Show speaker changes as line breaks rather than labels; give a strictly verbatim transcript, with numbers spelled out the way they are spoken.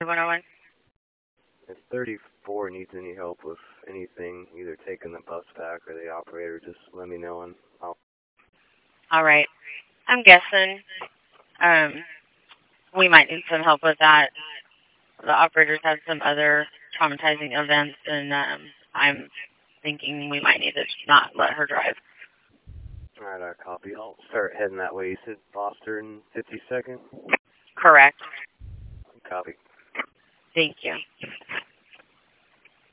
one oh one.
If thirty-four needs any help with anything, either taking the bus back or the operator, just let me know and I'll...
All right. I'm guessing um, we might need some help with that. The operators have some other traumatizing events, and um, I'm thinking we might need to not let her drive.
All right, I copy. I'll start heading that way. You said Foster in fifty-second?
Correct.
Copy.
Thank you.